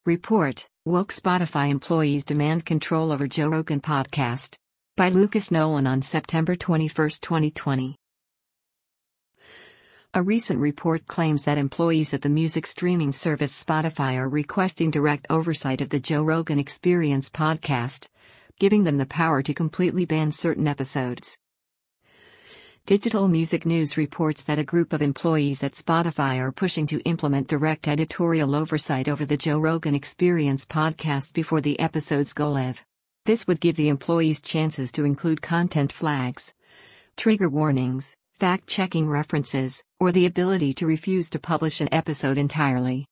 Report: Woke Spotify employees demand control over Joe Rogan podcast. By Lucas Nolan on September 21, 2020. A recent report claims that employees at the music streaming service Spotify are requesting direct oversight of the Joe Rogan Experience podcast, giving them the power to completely ban certain episodes. Digital Music News reports that a group of employees at Spotify are pushing to implement direct editorial oversight over the Joe Rogan Experience podcast before the episodes go live. This would give the employees chances to include content flags, trigger warnings, fact-checking references, or the ability to refuse to publish an episode entirely.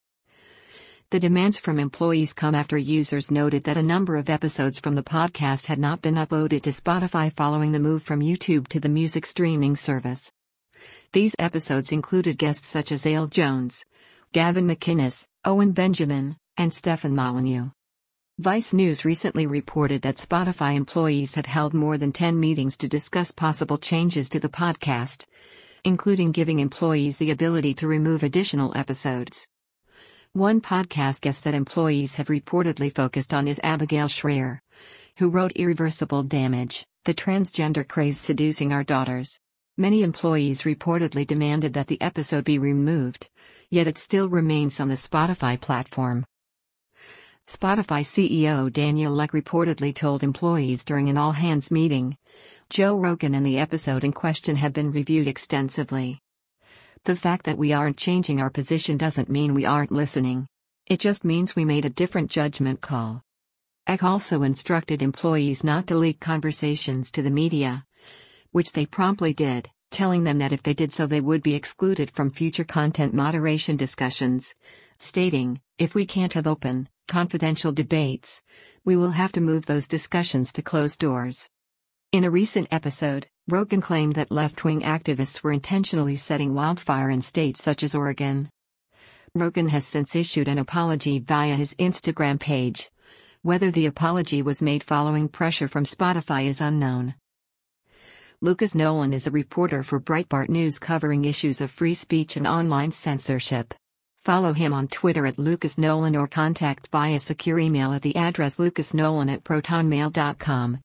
The demands from employees come after users noted that a number of episodes from the podcast had not been uploaded to Spotify following the move from YouTube to the music streaming service. These episodes included guests such as Ale Jones, Gavin McInnes, Owen Benjamin, and Stefan Molyneux. Vice News recently reported that Spotify employees have held more than 10 meetings to discuss possible changes to the podcast, including giving employees the ability to remove additional episodes. One podcast guest that employees have reportedly focused on is Abigail Shrier, who wrote Irreversible Damage, the transgender craze seducing our daughters. Many employees reportedly demanded that the episode be removed, yet it still remains on the Spotify platform. Spotify CEO Daniel Ek reportedly told employees during an all-hands meeting, "Joe Rogan and the episode in question have been reviewed extensively. The fact that we aren't changing our position doesn't mean we aren't listening. It just means we made a different judgment call." Ek also instructed employees not to leak conversations to the media, which they promptly did, telling them that if they did so they would be excluded from future content moderation discussions, stating, "If we can't have open, confidential debates, we will have to move those discussions to closed doors." In a recent episode, Rogan claimed that left-wing activists were intentionally setting wildfire in states such as Oregon. Rogan has since issued an apology via his Instagram page. Whether the apology was made following pressure from Spotify is unknown. Lucas Nolan is a reporter for Breitbart News covering issues of free speech and online censorship. Follow him on Twitter at Lucas Nolan or contact via secure email at the address lucasnolan@protonmail.com.